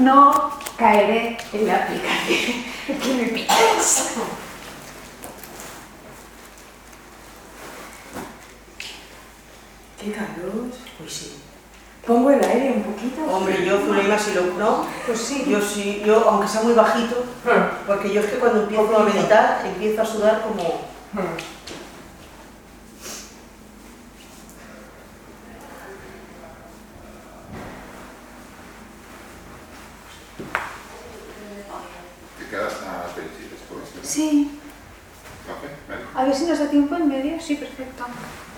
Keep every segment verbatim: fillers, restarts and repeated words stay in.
no caeré en la aplicación que me pides. Qué calor. Pues sí. Pongo el aire un poquito. Hombre, yo Zuleima si lo... ¿No? Pues sí. Yo sí, yo aunque sea muy bajito, porque yo es que cuando empiezo a meditar, empiezo a sudar como... ¿Te quedas a Belchi después? Sí. ¿Café? Vale. A ver si nos da tiempo en medio. Sí, perfecto.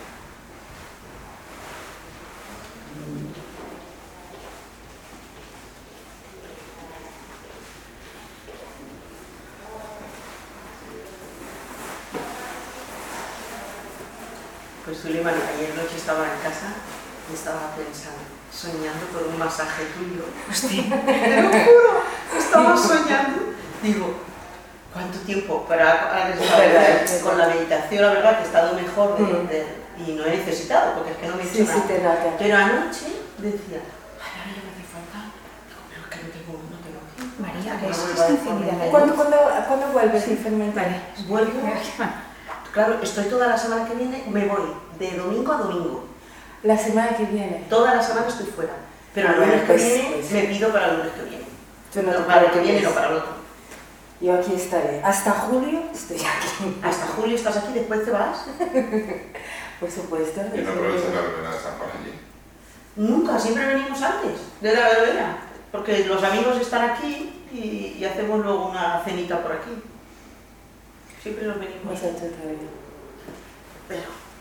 Pues Zuleima, ayer noche estaba en casa y estaba pensando, soñando con un masaje tuyo. Hostia, te lo juro, estaba soñando. Digo, ¿cuánto tiempo para para restablecer con la meditación? La verdad que he estado mejor de, de, y no he necesitado, porque es que no me he hecho Sí, nada. sí, te nota. Pero anoche decía, ay, ahora ya me hace falta. Digo, pero es que no tengo, no tengo. María, Que que no es vuelva esta de infinidad forma. de ¿Cuándo, cuándo, ¿Cuándo vuelves a fermentar? Vale. Vuelvo. Claro, estoy toda la semana que viene, me voy de domingo a domingo. La semana que viene. Toda la semana estoy fuera. Pero el Bueno, lunes que pues, viene pues. me pido para el lunes que viene. Tú no No, te para el que preocupes. viene, no para el otro. Yo aquí estaré. Hasta julio estoy aquí. Hasta julio estás aquí, después te vas. Por supuesto. ¿Y no aprovechas la verbena de San Juan allí? Nunca, siempre venimos antes de la verbena. Porque los amigos están aquí y, y hacemos luego una cenita por aquí. Siempre nos venimos. Nosotros también. Pero,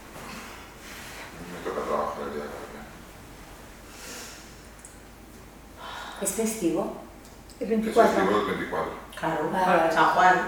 Me toca trabajar el día de la verbena. ¿Es festivo? El Es veinticuatro. festivo el veinticuatro. claro, Ah. San Juan.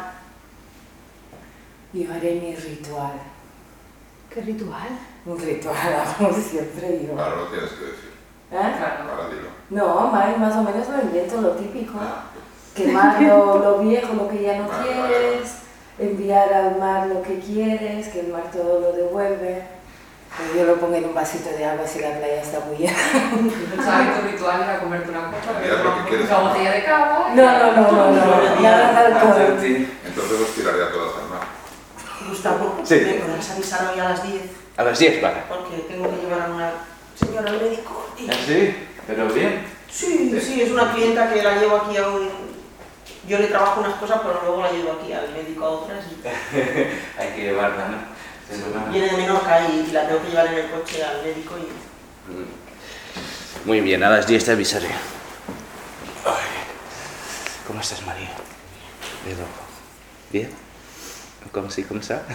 Yo haré mi ritual. ¿Qué ritual? Un ritual, como siempre yo. Ahora lo tienes que decir. ¿Eh? Ahora dilo. No, más, más o menos lo invento, lo típico. Ah, Quemar lo, lo viejo, lo que ya no Vale, quieres, enviar al mar lo que quieres, que el mar todo lo devuelve. Pero yo lo pongo en un vasito de agua si la playa está muy llena. Pensaba que tu ritual era comerte una copa, Mira lo que quieres. una botella de cava. No, no, no, no, no, nada de alcohol. entonces los tiraré a todas al mar. Gustavo, Sí. ¿me podrás avisar hoy a las diez? A las diez, vale. Porque tengo que llevar a una señora al médico. y- ¿Ah, sí? Pero bien. Sí, sí, es una clienta que la llevo aquí a un... Yo le trabajo unas cosas, pero luego la llevo aquí al médico a otras. Y... Hay que llevarla, ¿no? Es una- Viene de Menorca y, y la tengo que llevar en el coche al médico y... Muy bien, a las diez te avisaré. Ay. ¿Cómo estás, María? De loco. ¿Bien? ¿Cómo sí? ¿Cómo está?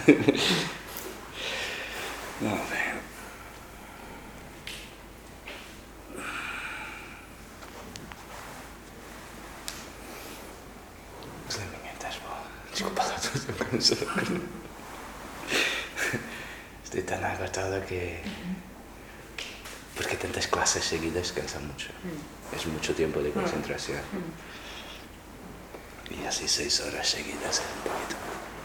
No, ver. Mientras estoy tan agotado que... Porque tantas clases seguidas cansa mucho. Es mucho tiempo de concentración. Y así seis horas seguidas es un poquito.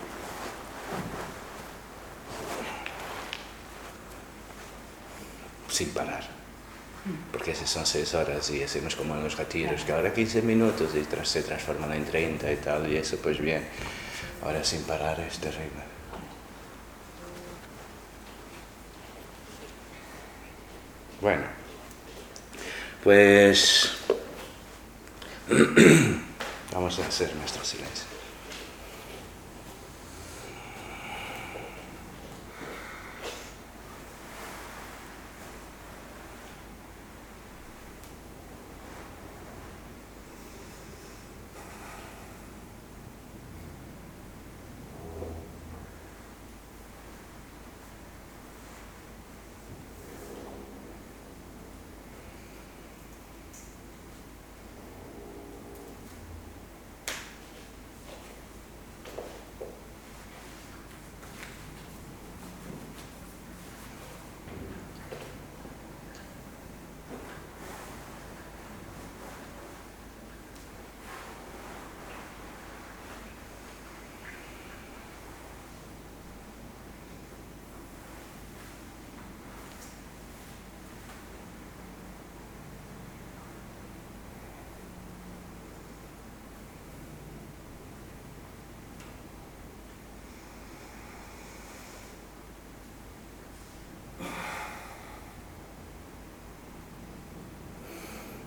Sin parar. Porque si son seis horas y hacemos como en los retiros, que ahora quince minutos y tras, se transforman en treinta y tal, y eso pues bien. Ahora sin parar es terrible. Bueno, pues vamos a hacer nuestro silencio.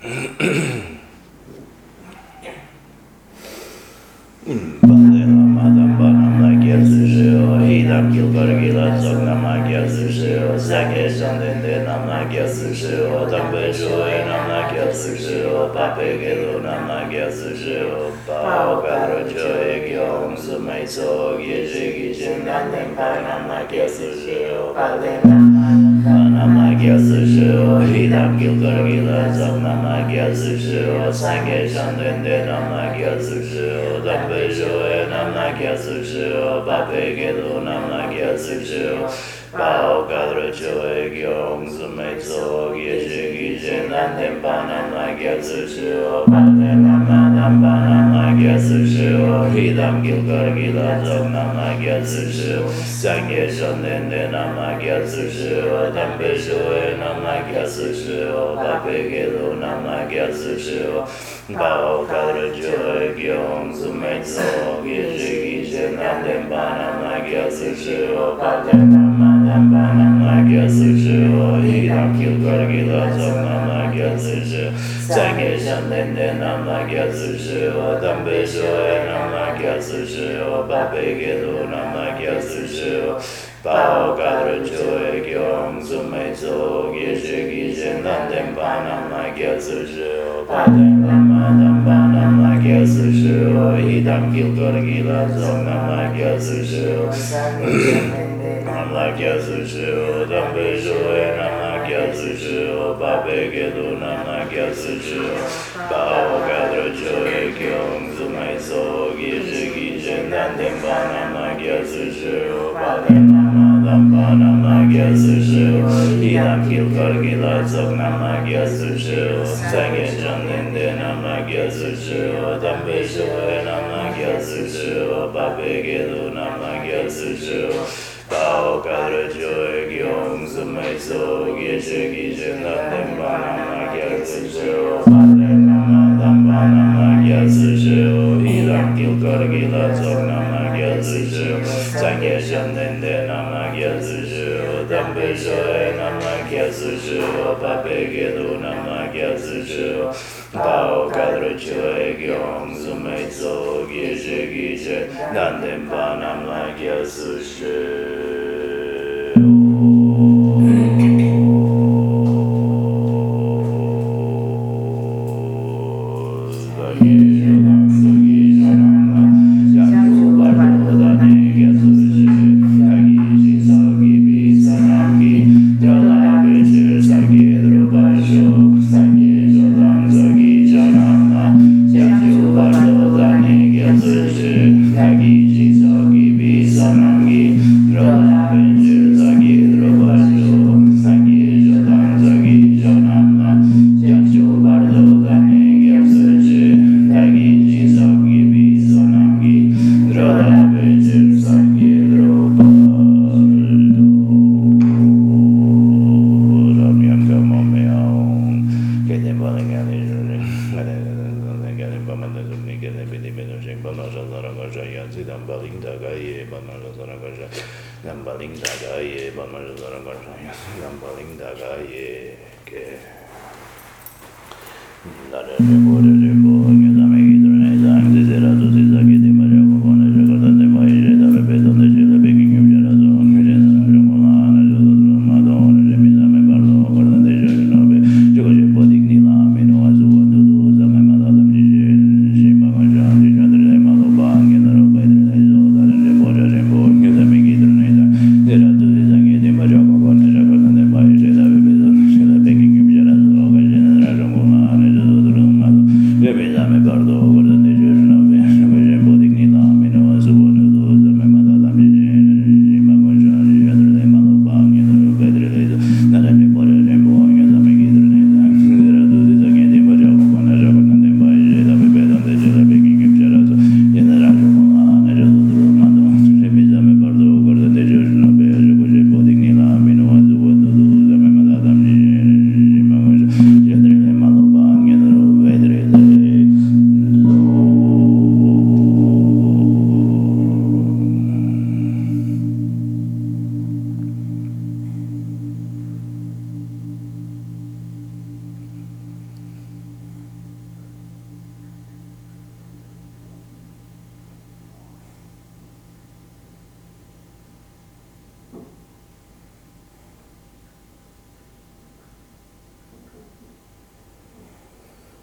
Thank you.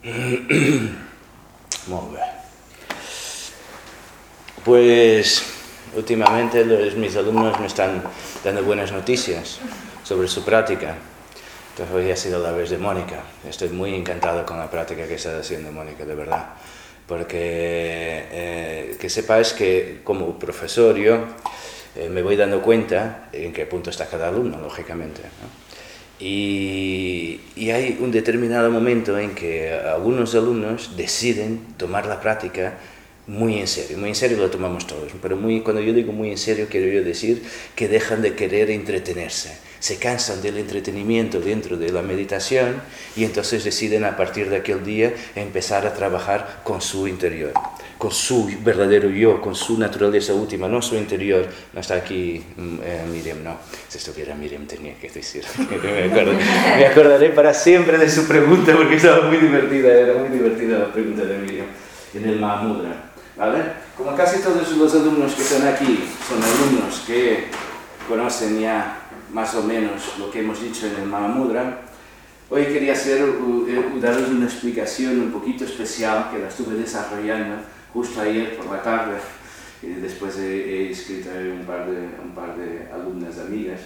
Muy bien. Pues últimamente los, mis alumnos me están dando buenas noticias sobre su práctica. Entonces hoy ha sido la vez de Mónica. Estoy muy encantado con la práctica que está haciendo Mónica, de verdad. Porque eh, que sepáis que como profesor yo eh, me voy dando cuenta en qué punto está cada alumno, lógicamente, ¿no? Y, y hay un determinado momento en que algunos alumnos deciden tomar la práctica muy en serio. Muy en serio lo tomamos todos, pero muy, cuando yo digo muy en serio quiero yo decir que dejan de querer entretenerse. Se cansan del entretenimiento dentro de la meditación y entonces deciden a partir de aquel día empezar a trabajar con su interior, con su verdadero yo, con su naturaleza última, no su interior. No está aquí eh, Miriam, no. Si estuviera Miriam tenía que decir. me, acuerdo, me acordaré para siempre de su pregunta porque estaba muy divertida, era muy divertida la pregunta de Miriam en el Mahamudra. ¿Vale? Como casi todos los alumnos que están aquí son alumnos que conocen ya más o menos lo que hemos dicho en el Mahamudra, hoy quería hacer, uh, uh, daros una explicación un poquito especial que la estuve desarrollando justo ayer por la tarde y después he, he escrito un par de, un par de alumnas amigas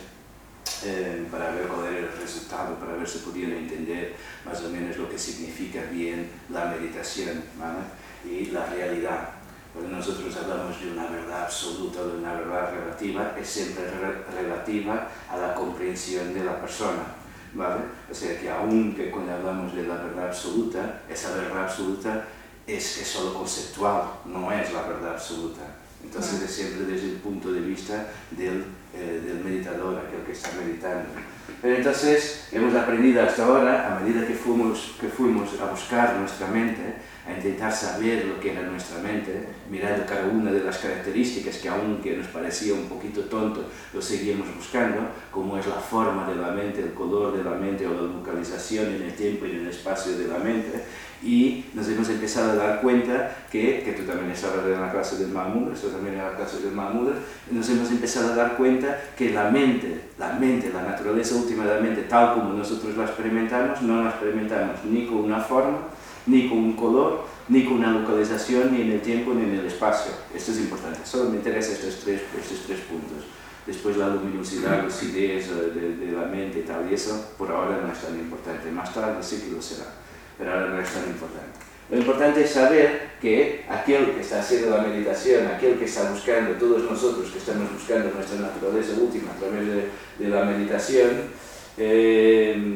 eh, para ver cuál era el resultado, para ver si podían entender más o menos lo que significa bien la meditación, ¿vale? Y la realidad. Cuando nosotros hablamos de una verdad absoluta o de una verdad relativa, es siempre re relativa a la comprensión de la persona, ¿vale? O sea que aunque cuando hablamos de la verdad absoluta, esa verdad absoluta es, es solo conceptual, no es la verdad absoluta. Entonces es siempre desde el punto de vista del, eh, del meditador, aquel que está meditando. Pero entonces hemos aprendido hasta ahora, a medida que fuimos, que fuimos a buscar nuestra mente, a intentar saber lo que era nuestra mente, mirando cada una de las características que aunque nos parecía un poquito tonto, lo seguimos buscando, como es la forma de la mente, el color de la mente o la localización en el tiempo y en el espacio de la mente, y nos hemos empezado a dar cuenta que, que tú también estabas en la clase del Mahamudra, esto también en la clase del Mahamudra, nos hemos empezado a dar cuenta que la mente, la mente, la naturaleza última de la mente, tal como nosotros la experimentamos, no la experimentamos ni con una forma, ni con un color, ni con una localización, ni en el tiempo, ni en el espacio. Esto es importante, solo me interesan estos tres, estos tres puntos. Después la luminosidad, las ideas de, de la mente y tal, y eso por ahora no es tan importante. Más tarde sí que lo será, pero ahora no es tan importante. Lo importante es saber que aquel que está haciendo la meditación, aquel que está buscando, todos nosotros que estamos buscando nuestra naturaleza última a través de, de la meditación, eh,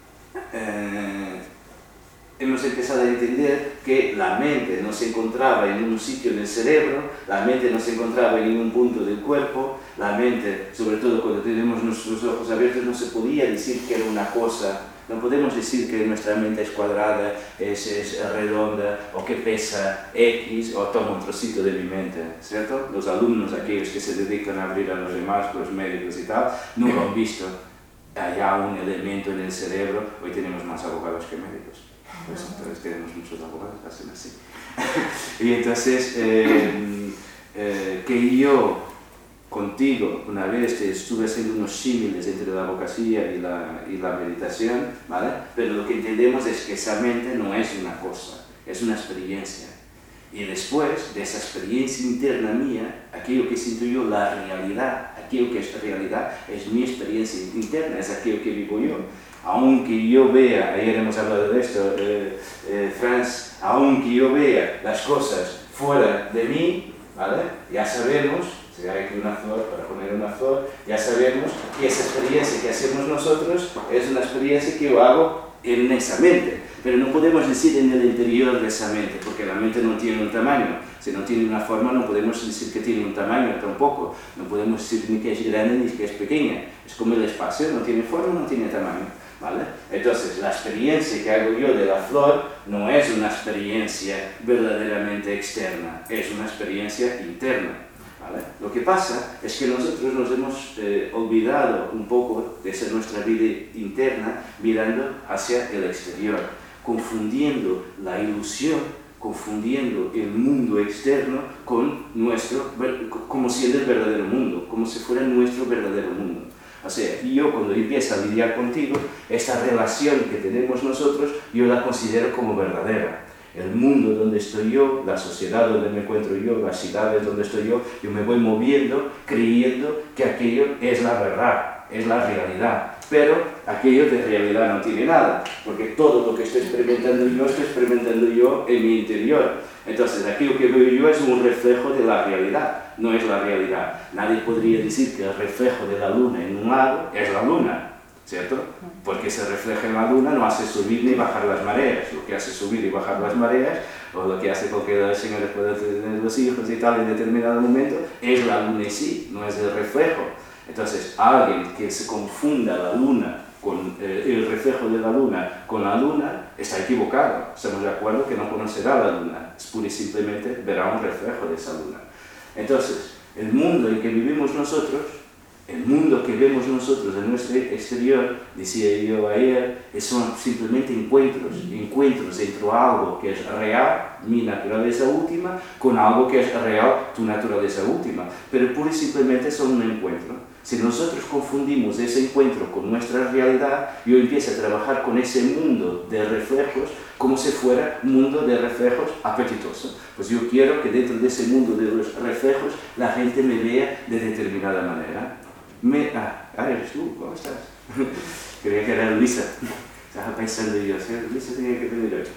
eh, hemos empezado a entender que la mente no se encontraba en un sitio del cerebro, la mente no se encontraba en ningún punto del cuerpo, la mente, sobre todo cuando tenemos nuestros ojos abiertos, no se podía decir que era una cosa, no podemos decir que nuestra mente es cuadrada, es, es redonda, o que pesa X, o toma un trocito de mi mente, ¿cierto? Los alumnos, aquellos que se dedican a abrir a los demás, los médicos y tal, nunca han visto allá un elemento en el cerebro. Hoy tenemos más abogados que médicos. Pues entonces tenemos muchos abogados, hacen así. Y entonces, eh, eh, que yo contigo una vez te estuve haciendo unos símiles entre la abogacía y la, y la meditación, ¿vale? Pero lo que entendemos es que esa mente no es una cosa, es una experiencia. Y después de esa experiencia interna mía, aquello que siento yo, la realidad, aquello que es realidad, es mi experiencia interna, es aquello que vivo yo. Aunque yo vea, ayer hemos hablado de esto, eh, eh, Franz, aunque yo vea las cosas fuera de mí, ¿vale? Ya sabemos, si hay aquí una flor, para poner una flor, ya sabemos que esa experiencia que hacemos nosotros es una experiencia que yo hago en esa mente, pero no podemos decir en el interior de esa mente, porque la mente no tiene un tamaño. Si no tiene una forma, no podemos decir que tiene un tamaño tampoco, no podemos decir ni que es grande ni que es pequeña. Es como el espacio, no tiene forma, no tiene tamaño, ¿vale? Entonces, la experiencia que hago yo de la flor no es una experiencia verdaderamente externa, es una experiencia interna, ¿vale? Lo que pasa es que nosotros nos hemos eh, olvidado un poco de esa nuestra vida interna mirando hacia el exterior, confundiendo la ilusión, confundiendo el mundo externo con nuestro, como siendo el verdadero mundo, como si fuera nuestro verdadero mundo. O sea, yo cuando empiezo a lidiar contigo, esta relación que tenemos nosotros, yo la considero como verdadera. El mundo donde estoy yo, la sociedad donde me encuentro yo, las ciudades donde estoy yo, yo me voy moviendo creyendo que aquello es la verdad, es la realidad. Pero aquello de realidad no tiene nada, porque todo lo que estoy experimentando yo, estoy experimentando yo en mi interior. Entonces, aquello que veo yo es un reflejo de la realidad, no es la realidad. Nadie podría decir que el reflejo de la luna en un lago es la luna, ¿cierto? Porque se refleja en la luna no hace subir ni bajar las mareas. Lo que hace subir y bajar las mareas, o lo que hace cualquier señor después de tener los hijos y tal en determinado momento, es la luna en sí, no es el reflejo. Entonces, alguien que se confunda la luna con eh, el reflejo de la luna con la luna, está equivocado. Estamos de acuerdo que no conocerá la luna, es pura y simplemente verá un reflejo de esa luna. Entonces, el mundo en que vivimos nosotros, el mundo que vemos nosotros en nuestro exterior, decía yo ayer, son simplemente encuentros, encuentros entre algo que es real, mi naturaleza última, con algo que es real, tu naturaleza última. Pero pura y simplemente son un encuentro. Si nosotros confundimos ese encuentro con nuestra realidad, yo empiezo a trabajar con ese mundo de reflejos como si fuera un mundo de reflejos apetitoso. Pues yo quiero que dentro de ese mundo de los reflejos la gente me vea de determinada manera. Me, ah, ah, eres tú, ¿cómo estás? Creía que era Luisa. Estaba pensando yo, ¿sí? Luisa tenía que venir hoy.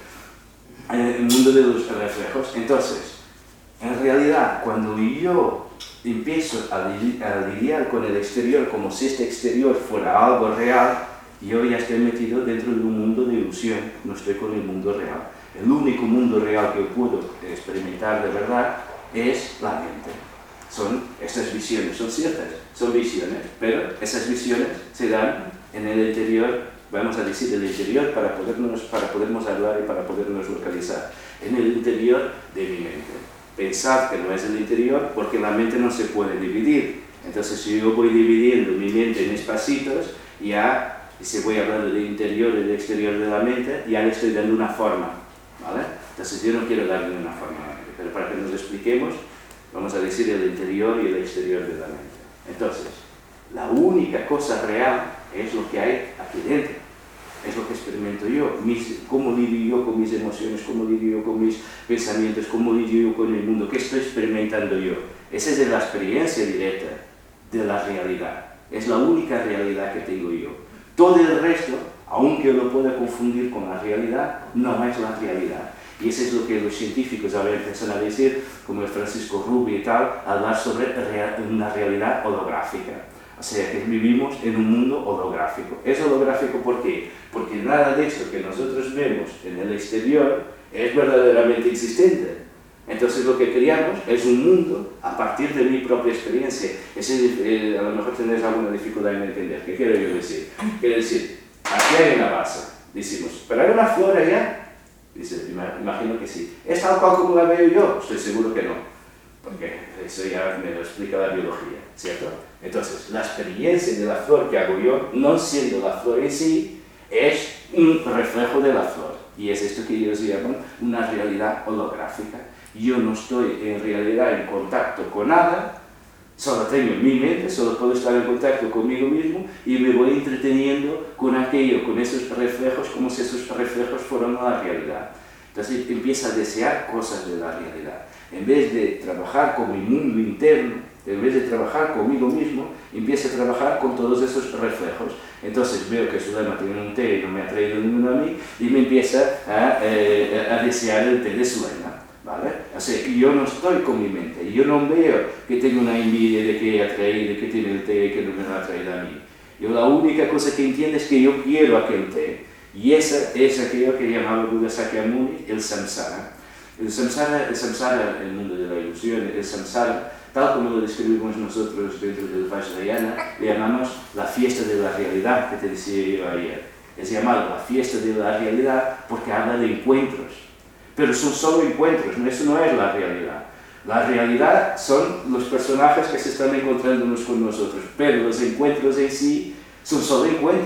El mundo de los reflejos. Entonces, en realidad, cuando yo empiezo a, li a lidiar con el exterior como si este exterior fuera algo real, yo ya estoy metido dentro de un mundo de ilusión, no estoy con el mundo real. El único mundo real que puedo experimentar de verdad es la mente. Son estas visiones, son ciertas, son visiones, pero esas visiones se dan en el interior, vamos a decir el interior para podernos, para podernos hablar y para podernos localizar, en el interior de mi mente. Pensar que no es el interior porque la mente no se puede dividir. Entonces, si yo voy dividiendo mi mente en espacitos, ya, y si voy hablando del interior y del exterior de la mente, ya le estoy dando una forma, ¿vale? Entonces, yo no quiero darle una forma, pero para que nos expliquemos, vamos a decir el interior y el exterior de la mente. Entonces, la única cosa real es lo que hay aquí dentro. Es lo que experimento yo, mis, cómo lidio yo con mis emociones, cómo lidio yo con mis pensamientos, cómo lidio yo con el mundo, qué estoy experimentando yo. Esa es la experiencia directa de la realidad, es la única realidad que tengo yo. Todo el resto, aunque lo pueda confundir con la realidad, no es la realidad. Y eso es lo que los científicos ahora empiezan a decir, como el Francisco Rubio y tal, hablar sobre una realidad holográfica. O sea, que vivimos en un mundo holográfico. ¿Es holográfico por qué? Porque nada de esto que nosotros vemos en el exterior es verdaderamente existente. Entonces lo que creamos es un mundo a partir de mi propia experiencia. Ese, eh, a lo mejor tendréis alguna dificultad en entender. ¿Qué quiero yo decir? Quiero decir, aquí hay una base. Decimos, ¿pero hay una flor allá? Dice, imagino que sí. ¿Es tal cual como la veo yo? Estoy seguro que no. Porque eso ya me lo explica la biología, ¿cierto? Entonces, la experiencia de la flor que hago yo, no siendo la flor en sí, es un reflejo de la flor. Y es esto que ellos llaman una realidad holográfica. Yo no estoy en realidad en contacto con nada, solo tengo mi mente, solo puedo estar en contacto conmigo mismo y me voy entreteniendo con aquello, con esos reflejos, como si esos reflejos fueran la realidad. Entonces, empiezo a desear cosas de la realidad. En vez de trabajar con mi mundo interno, en vez de trabajar conmigo mismo, empiezo a trabajar con todos esos reflejos. Entonces veo que Zulema tiene un té y no me ha traído ninguno a mí, y me empieza a, eh, a desear el té de Zulema, ¿vale? O sea, que yo no estoy con mi mente, yo no veo que tengo una envidia de que ella ha traído, de que tiene el té y que no me lo ha traído a mí. Yo la única cosa que entiendo es que yo quiero aquel té, y esa es aquello que llamaba Buda Sakyamuni el samsara. El samsara, el samsara, el mundo de la ilusión, el samsara, tal como lo describimos nosotros dentro del Vajrayana, le llamamos la fiesta de la realidad, que te decía yo ayer. Es llamado la fiesta de la realidad porque habla de encuentros. Pero son solo encuentros, eso no es la realidad. La realidad son los personajes que se están encontrando unos con nosotros, pero los encuentros en sí son solo encuentros.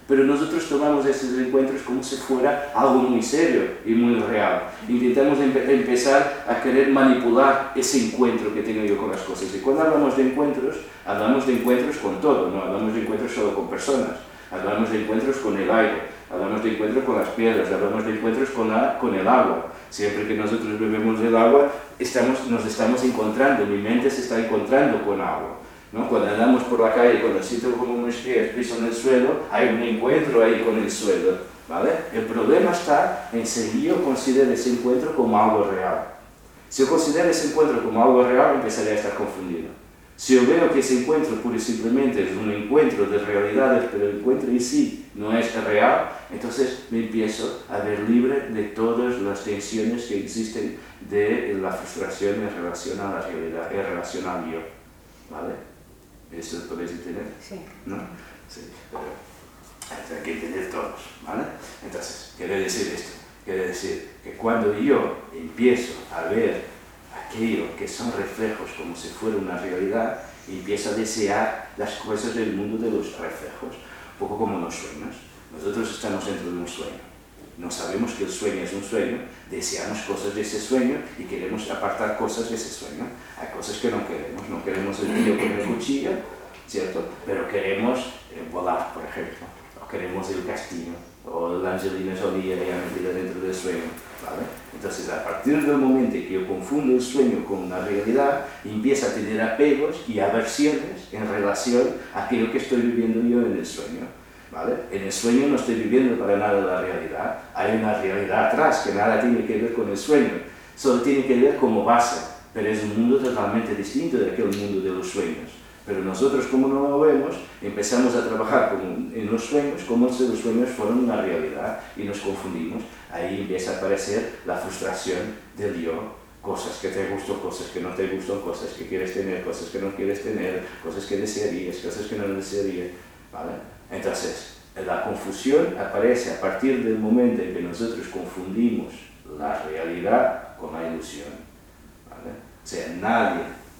Pero nosotros tomamos esos encuentros como si fuera algo muy serio y muy real. Intentamos empe empezar a querer manipular ese encuentro que tengo yo con las cosas. Y cuando hablamos de encuentros, hablamos de encuentros con todo, no hablamos de encuentros solo con personas. Hablamos de encuentros con el aire, hablamos de encuentros con las piedras, hablamos de encuentros con, la, con el agua. Siempre que nosotros bebemos el agua, estamos, nos estamos encontrando, mi mente se está encontrando con agua, ¿no? Cuando andamos por la calle, cuando siento como mis pies pisan el suelo, hay un encuentro ahí con el suelo, ¿vale? El problema está en si yo considero ese encuentro como algo real. Si yo considero ese encuentro como algo real, empezaré a estar confundido. Si yo veo que ese encuentro pura y simplemente es un encuentro de realidades, pero el encuentro en sí no es real, entonces me empiezo a ver libre de todas las tensiones que existen de la frustración en relación a la realidad, en relación al yo. ¿Vale? ¿Eso lo podéis entender? Sí. ¿No? Sí, pero hay que entender todos, ¿vale? Entonces, quiere decir esto, quiere decir que cuando yo empiezo a ver aquello que son reflejos como si fuera una realidad, y empiezo a desear las cosas del mundo de los reflejos, un poco como los sueños. Nosotros estamos dentro de un sueño, no sabemos que el sueño es un sueño, deseamos cosas de ese sueño y queremos apartar cosas de ese sueño. Hay cosas que no queremos, no queremos el tío con el cuchillo, ¿cierto? Pero queremos eh, volar, por ejemplo, o queremos el castillo, o la Angelina Jolie ya metida dentro del sueño, ¿vale? Entonces, a partir del momento que yo confundo el sueño con una realidad, empiezo a tener apegos y aversiones en relación a aquello que estoy viviendo yo en el sueño, ¿vale? En el sueño no estoy viviendo para nada la realidad, hay una realidad atrás que nada tiene que ver con el sueño, solo tiene que ver como base, pero es un mundo totalmente distinto de aquel mundo de los sueños. Pero nosotros, como no lo vemos, empezamos a trabajar como en los sueños como si los sueños fueran una realidad y nos confundimos. Ahí empieza a aparecer la frustración del yo, cosas que te gustan, cosas que no te gustan, cosas que quieres tener, cosas que no quieres tener, cosas que desearías, cosas que no desearías, ¿vale? Entonces, la confusión aparece a partir del momento en que nosotros confundimos la realidad con la ilusión, ¿vale? O sea, nadie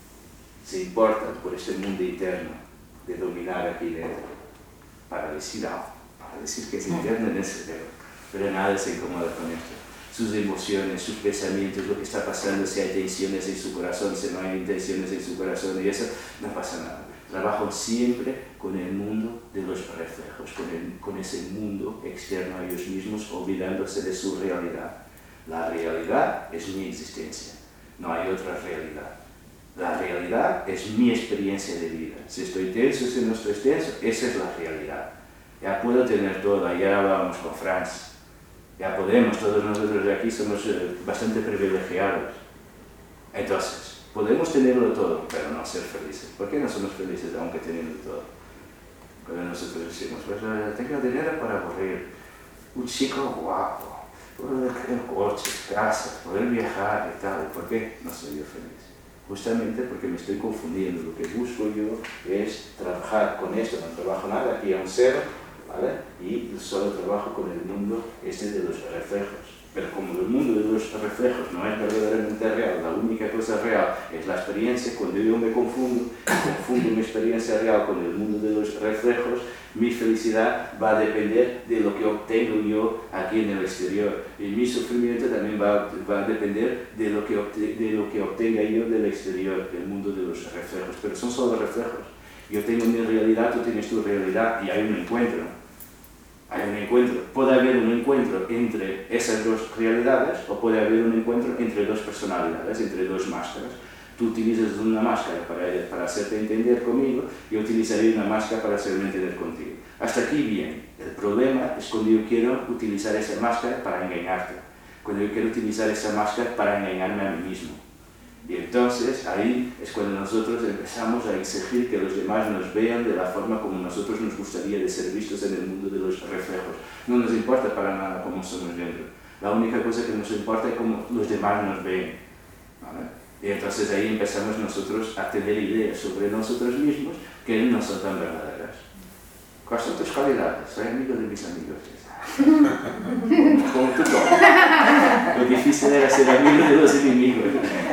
se importa por este mundo interno de dominar aquí dentro, para decir algo, para decir que es interno en el cerebro, pero nadie se incomoda con esto. Sus emociones, sus pensamientos, lo que está pasando, si hay tensiones en su corazón, si no hay tensiones en su corazón y eso, no pasa nada. Trabajan siempre con el mundo de los reflejos, con, el, con ese mundo externo a ellos mismos, olvidándose de su realidad. La realidad es mi existencia, no hay otra realidad. La realidad es mi experiencia de vida. Si estoy tenso, si no estoy tenso, esa es la realidad. Ya puedo tener todo, ya hablábamos con Franz. Ya podemos, todos nosotros de aquí somos eh, bastante privilegiados. Entonces, podemos tenerlo todo, pero no ser felices. ¿Por qué no somos felices aunque teniendo todo? Cuando nosotros decimos, pues eh, tengo dinero para aburrir, un chico guapo, poder tener coche, casa, poder viajar y tal. ¿Por qué no soy yo feliz? Justamente porque me estoy confundiendo. Lo que busco yo es trabajar con esto, no trabajo nada, aquí a un cero, ¿vale? Y solo trabajo con el mundo este de los reflejos. Pero como el mundo de los reflejos no es verdaderamente real, la única cosa real es la experiencia. Cuando yo me confundo, confundo mi experiencia real con el mundo de los reflejos, mi felicidad va a depender de lo que obtengo yo aquí en el exterior. Y mi sufrimiento también va, va a depender de lo, que obte, de lo que obtenga yo del exterior, del mundo de los reflejos. Pero son solo reflejos. Yo tengo mi realidad, tú tienes tu realidad y hay un encuentro. Hay un encuentro. Puede haber un encuentro entre esas dos realidades o puede haber un encuentro entre dos personalidades, entre dos máscaras. Tú utilizas una máscara para, para hacerte entender conmigo, yo utilizaré una máscara para hacerme entender contigo. Hasta aquí bien. El problema es cuando yo quiero utilizar esa máscara para engañarte, cuando yo quiero utilizar esa máscara para engañarme a mí mismo. Y entonces ahí es cuando nosotros empezamos a exigir que los demás nos vean de la forma como nosotros nos gustaría de ser vistos en el mundo de los reflejos. No nos importa para nada cómo somos dentro. La única cosa que nos importa es cómo los demás nos ven, ¿vale? Y entonces ahí empezamos nosotros a tener ideas sobre nosotros mismos que no son tan verdaderas. ¿Cuáles son tus cualidades? Soy amigo de mis amigos. Como tú tomas. Lo difícil era ser amigo de los enemigos,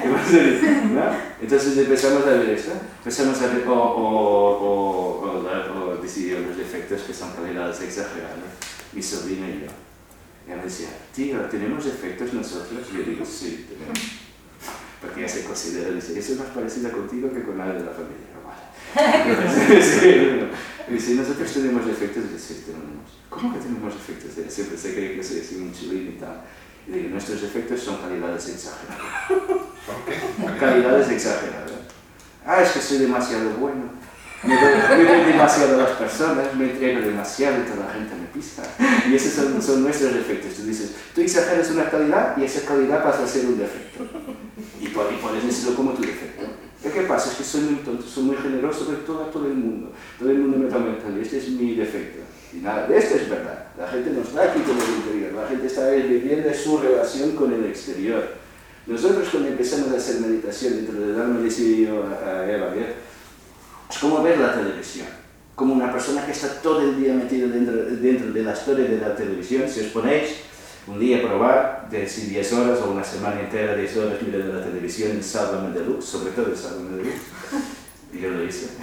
¿no? Entonces empezamos a ver esto, empezamos a ver, o, o, o, o, o, o decir los defectos que son calidades exageradas, mi sobrina y yo. Y ella me decía, tío, ¿tenemos defectos nosotros? Y yo digo, sí, tenemos. Porque ella se considera, dice, eso es más parecida contigo que con nadie de la familia. Entonces, sí, y dice, nosotros tenemos defectos, y sí, tenemos. ¿Cómo que tenemos defectos? Ella siempre se cree que soy así un chulín y tal. Y digo, nuestros defectos son calidades exageradas. ¿Por qué? Calidades exageradas. Ah, es que soy demasiado bueno. Me doy, me doy demasiado a las personas, me entrego demasiado y toda la gente me pisa. Y esos son, son nuestros defectos. Tú dices, tú exageras una calidad y esa calidad pasa a ser un defecto. Y, por, y pones eso como tu defecto. ¿Qué pasa? Es que soy muy tonto, soy muy generoso de todo, todo el mundo. Todo el mundo me toma mental y este es mi defecto. Y nada de esto es verdad. La gente no está aquí con el interior, la gente está viviendo su relación con el exterior. Nosotros cuando empezamos a hacer meditación, dentro de Dharma le decía yo a Eva, ¿eh? Es como ver la televisión, como una persona que está todo el día metida dentro, dentro de la historia de la televisión. Si os ponéis un día a probar, de si diez horas o una semana entera, diez horas mirando la televisión, el Sálvame Deluxe, sobre todo el Sálvame Deluxe, y yo lo hice.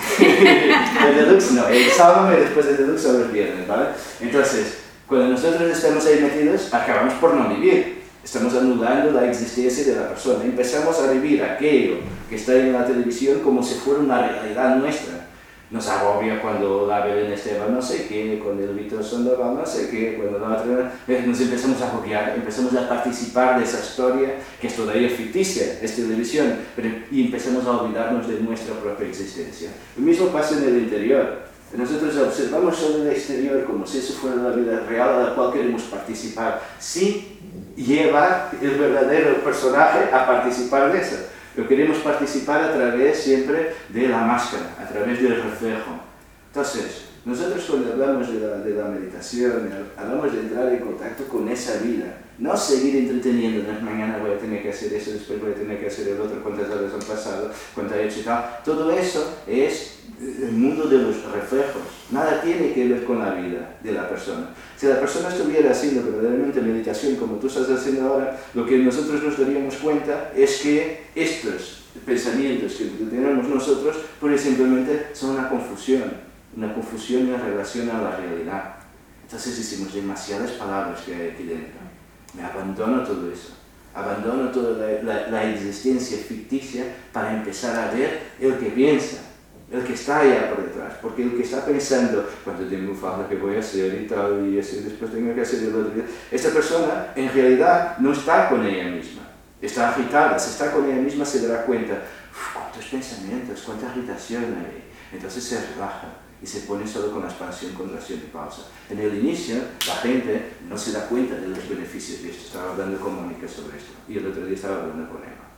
El Deluxe no, el Sálvame después del Deluxe son los viernes, ¿vale? Entonces, cuando nosotros estamos ahí metidos, acabamos por no vivir. Estamos anulando la existencia de la persona. Empezamos a vivir aquello que está en la televisión como si fuera una realidad nuestra. Nos agobia cuando la Belén Esteban no sé qué, cuando el Víctor Sandoval no sé qué, cuando la otra... Nos empezamos a agobiar, empezamos a participar de esa historia que es todavía ficticia, es televisión, pero, y empezamos a olvidarnos de nuestra propia existencia. Lo mismo pasa en el interior. Nosotros observamos solo el exterior como si eso fuera la vida real a la cual queremos participar, sin llevar el verdadero personaje a participar de eso. Pero queremos participar a través siempre de la máscara, a través del reflejo. Entonces, nosotros cuando hablamos de la, de la meditación, hablamos de entrar en contacto con esa vida, no seguir entreteniéndonos, mañana voy a tener que hacer eso, después voy a tener que hacer el otro, cuántas horas han pasado, cuánto he hecho y tal. Todo eso es el mundo de los reflejos, nada tiene que ver con la vida de la persona. Si la persona estuviera haciendo verdaderamente meditación como tú estás haciendo ahora, lo que nosotros nos daríamos cuenta es que estos pensamientos que tenemos nosotros pues simplemente son una confusión, una confusión en relación a la realidad. Entonces decimos demasiadas palabras que hay aquí dentro. Me abandono todo eso, abandono toda la, la, la existencia ficticia para empezar a ver el que piensa, el que está allá por detrás, porque el que está pensando, cuando tengo falta que voy a hacer y tal, y así, después tengo que hacer el otro día, esta persona en realidad no está con ella misma, está agitada, si está con ella misma se dará cuenta, uff, cuántos pensamientos, cuánta agitación hay, entonces se relaja y se pone solo con la expansión, contracción y pausa. En el inicio la gente no se da cuenta de los beneficios de esto, estaba hablando con Mónica sobre esto, y el otro día estaba hablando con Eva.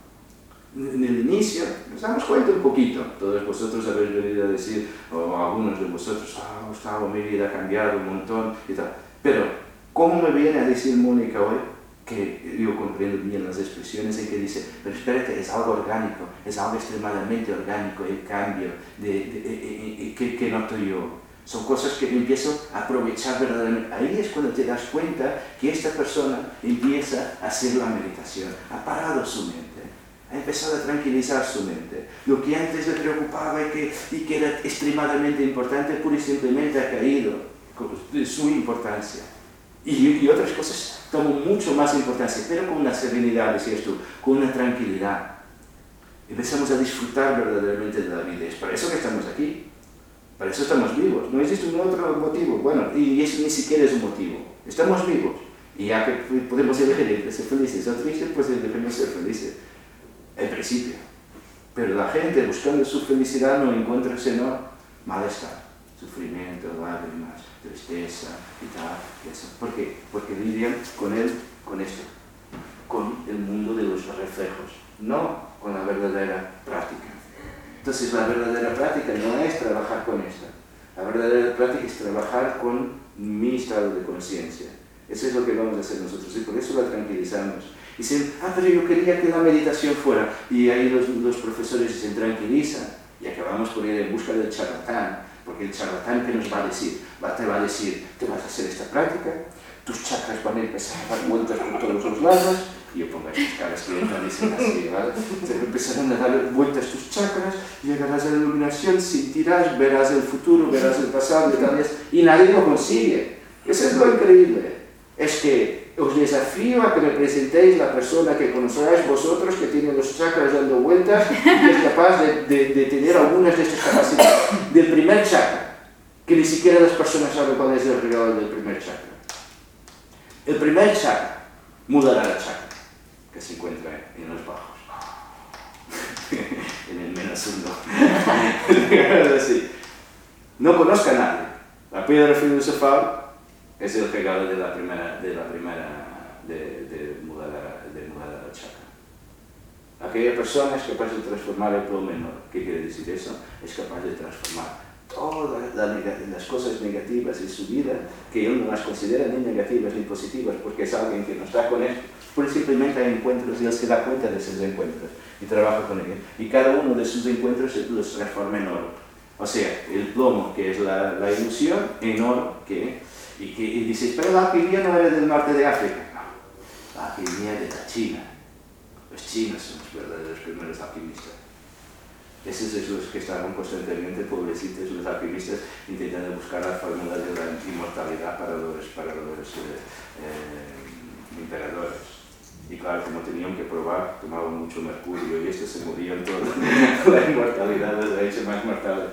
En el inicio nos damos cuenta un poquito, todos vosotros habéis venido a decir, o algunos de vosotros, ah, oh, Gustavo, mi vida ha cambiado un montón y tal. Pero, ¿cómo me viene a decir Mónica hoy? Que yo comprendo bien las expresiones en que dice, pero espérate, es algo orgánico, es algo extremadamente orgánico, el cambio de, de, de, de, de, que, que noto yo. Son cosas que empiezo a aprovechar verdaderamente. Ahí es cuando te das cuenta que esta persona empieza a hacer la meditación, ha parado su mente. Ha empezado a tranquilizar su mente. Lo que antes le preocupaba y que, y que era extremadamente importante, pura y simplemente ha caído de su importancia. Y, y otras cosas toman mucho más importancia, pero con una serenidad, decías tú, con una tranquilidad. Empezamos a disfrutar verdaderamente de la vida. Es para eso que estamos aquí. Para eso estamos vivos. No existe un otro motivo. Bueno, y eso ni siquiera es un motivo. Estamos vivos. Y ya que podemos elegir entre ser felices o tristes, pues elegimos ser felices. En principio. Pero la gente buscando su felicidad no encuentra sino malestar, sufrimiento, lágrimas, tristeza y tal, y eso. ¿Por qué? Porque lidian con él, con esto, con el mundo de los reflejos, no con la verdadera práctica. Entonces la verdadera práctica no es trabajar con esto, la verdadera práctica es trabajar con mi estado de conciencia. Eso es lo que vamos a hacer nosotros y por eso la tranquilizamos. Dicen, ah, pero yo quería que la meditación fuera, y ahí los, los profesores dicen, tranquilizan, y acabamos por ir en busca del charlatán, porque el charlatán, ¿qué nos va a decir? Va, te va a decir, te vas a hacer esta práctica, tus chakras van a empezar a dar vueltas por todos los lados, y yo pongo estas caras que entran y dicen así, ¿vale? Se empezarán a dar vueltas tus chakras, llegarás a la iluminación, sentirás, verás el futuro, verás el pasado, detalles, y nadie lo consigue. Eso es lo increíble. Es que os desafío a que me presentéis la persona que conocéis vosotros, que tiene los chakras dando vueltas, y que es capaz de, de, de tener algunas de estas capacidades. Del primer chakra, que ni siquiera las personas saben cuál es el regalo del primer chakra. El primer chakra, Muladhara chakra, que se encuentra en los bajos, en el menos uno. Así. No conozca a nadie. La piedra filosofal es el regalo de la primera, de la primera, de, de Muladhara, de Muladhara chakra. Aquella persona es capaz de transformar el plomo menor. ¿Qué quiere decir eso? Es capaz de transformar todas las cosas negativas en su vida, que él no las considera ni negativas ni positivas, porque es alguien que no está con él, pues simplemente hay encuentros y él se da cuenta de esos encuentros y trabaja con ellos. Y cada uno de sus encuentros los transforma en oro. O sea, el plomo, que es la, la ilusión, en oro, que, y, que, y dices, pero la alquimia no era del norte de África. No, la alquimia de la China. Los chinos son los verdaderos primeros alquimistas. Esos son los que estaban constantemente, pobrecitos, los alquimistas, intentando buscar la fórmula de la inmortalidad para los, para los eh, eh, emperadores. Y claro, como tenían que probar, tomaban mucho mercurio y estos se morían todos. La inmortalidad les ha hecho más mortales.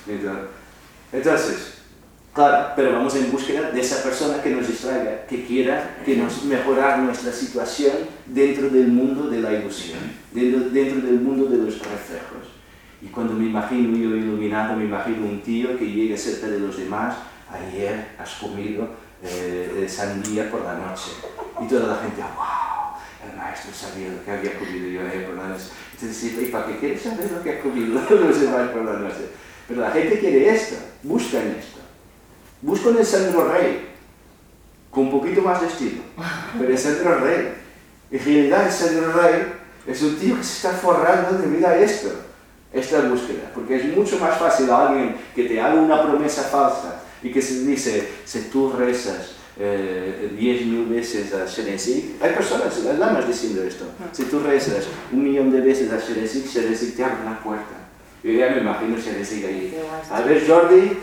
Entonces, claro, pero vamos en búsqueda de esa persona que nos distraiga, que quiera que nos mejorar nuestra situación dentro del mundo de la ilusión, dentro, dentro del mundo de los reflejos. Y cuando me imagino yo iluminado, me imagino un tío que llega cerca de los demás, ayer has comido eh, sandía por la noche. Y toda la gente, wow, el maestro sabía lo que había comido yo ayer por la noche. Entonces, ¿y para qué quieres saber lo que ha comido los demás por la noche? Pero la gente quiere esto, buscan esto. Buscan el Sandro Rey, con un poquito más de estilo, pero el Sandro Rey. En realidad el Sandro Rey es un tío que se está forrando debido a esto. Esta búsqueda, porque es mucho más fácil a alguien que te haga una promesa falsa y que se dice, si tú rezas eh, diez mil veces a Sherezig, hay personas, las lamas diciendo esto, si tú rezas un millón de veces a Sherezig, Sherezig te abre una puerta. Yo ya me imagino Sherezig ahí. A ver, Jordi,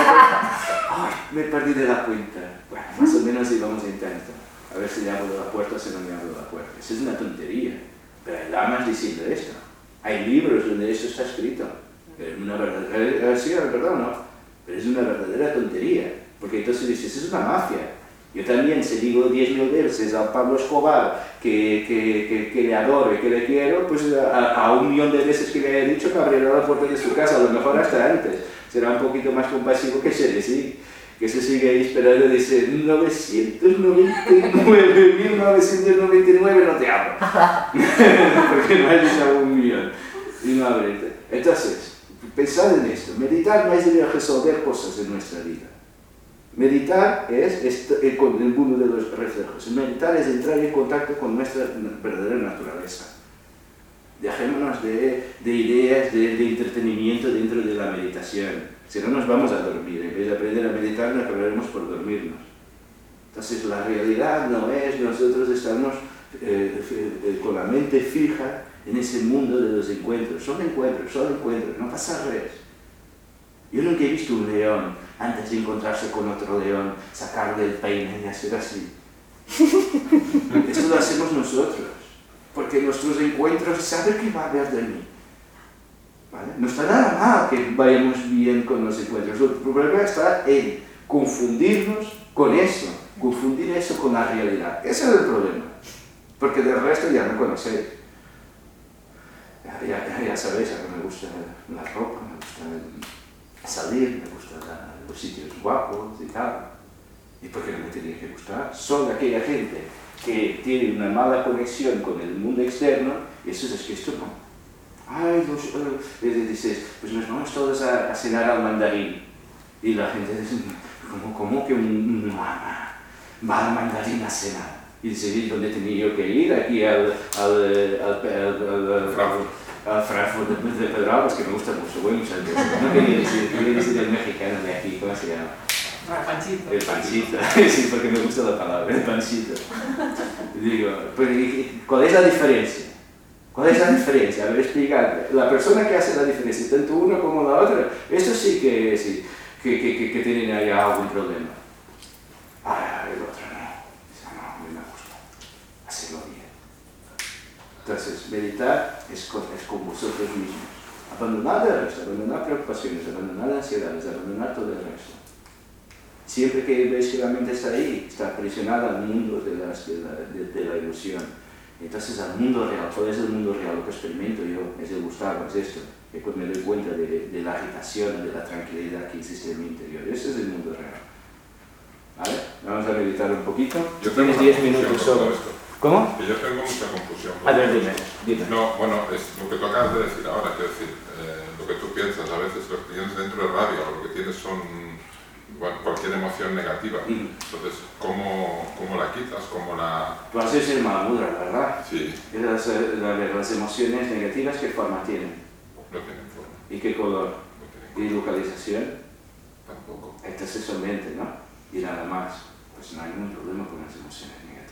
ay, me perdí de la cuenta. Bueno, más o menos íbamos a intentar. A ver si le abro la puerta o si no me abro la puerta. Eso es una tontería, pero hay lamas diciendo esto. Hay libros donde eso está escrito. Es una verdadera, sí, es verdad o no, pero es una verdadera tontería. Porque entonces dices, es una mafia. Yo también, si digo diez mil veces a Pablo Escobar que, que, que, que le adoro y que le quiero, pues a, a un millón de veces que le haya dicho que abrirá la puerta de su casa, a lo mejor hasta antes. Será un poquito más compasivo que se sí, que se sigue ahí esperando y dice novecientos noventa y nueve mil novecientos noventa y nueve no te abro. Porque no hay dicho un millón. Y no abre. Entonces, pensad en esto. Meditar no es ir a resolver cosas en nuestra vida. Meditar es, es el, el mundo de los reflejos. Meditar es entrar en contacto con nuestra verdadera naturaleza. Dejémonos de, de ideas de, de entretenimiento dentro de la meditación. Si no nos vamos a dormir, en vez de aprender a meditar nos acabaremos por dormirnos. Entonces la realidad no es nosotros estamos eh, eh, con la mente fija en ese mundo de los encuentros. Son encuentros, son encuentros, no pasa res. Yo nunca he visto un león antes de encontrarse con otro león, sacarle el peine y hacer así. Esto lo hacemos nosotros, porque nuestros encuentros saben que va a haber de mí. ¿Vale? No está nada mal que vayamos bien con los encuentros. El problema está en confundirnos con eso, confundir eso con la realidad. Ese es el problema, porque del resto ya no conocéis. Ya, ya, ya sabéis, a mí me gusta la ropa, me gusta salir, me gustan los sitios guapos y tal. ¿Y por qué no me tenía que gustar? Son aquella gente que tiene una mala conexión con el mundo externo, y eso es que esto no. Ay, los, uh, dices, pues nos vamos todos a, a cenar al mandarín. Y la gente dice, ¿cómo, cómo que un, un, va al mandarín a cenar? Y dice, ¿dónde tenía yo que ir? Aquí al, al, al, al, al, al Frankfurt, al Frankfurt de, de Pedralbes, que me gusta mucho, voy muchas veces. No quería decir, quería decir el mexicano de aquí, ¿cómo se llama? Para Panchito. El panchito, sí, porque me gusta la palabra, el panchito. Digo, pero ¿cuál es la diferencia? ¿Cuál es la diferencia? A ver, explicar. La persona que hace la diferencia, tanto uno como la otra, eso sí que, sí, que, que, que, que tienen ahí algún problema. Ah, el otro no. Eso no, a mí me gusta. Hacerlo bien. Entonces, meditar es con, es con vosotros mismos. Abandonar el resto, abandonar preocupaciones, abandonar ansiedades, abandonar todo el resto. Siempre que veis que la mente está ahí, está aprisionada al mundo de, las, de, la, de, de la ilusión. Entonces al mundo real, ¿cuál es el mundo real? Lo que experimento yo es el Gustavo, es esto. Es cuando me doy cuenta de, de la agitación, de la tranquilidad que existe en mi interior. Ese es el mundo real. ¿Vale? Vamos a meditar un poquito. Yo tengo Tienes una diez confusión minutos con todo sobre... esto. ¿Cómo? Que yo tengo mucha confusión. A ver, dime, dime. No, bueno, es lo que tú acabas de decir ahora, quiero decir, eh, lo que tú piensas, a veces lo que tienes dentro de rabia o lo que tienes son bueno, cualquier emoción negativa. Mm. Entonces, ¿cómo, ¿cómo la quitas? ¿Cómo la...? Tú haces el Mahamudra, ¿verdad? Sí, Las, las, las emociones negativas, ¿qué forma tienen? no tienen forma, ¿Y qué color? no tienen ¿Y color, localización? tampoco. Entonces son mente, ¿no? Y nada más. Pues no hay ningún problema con las emociones negativas.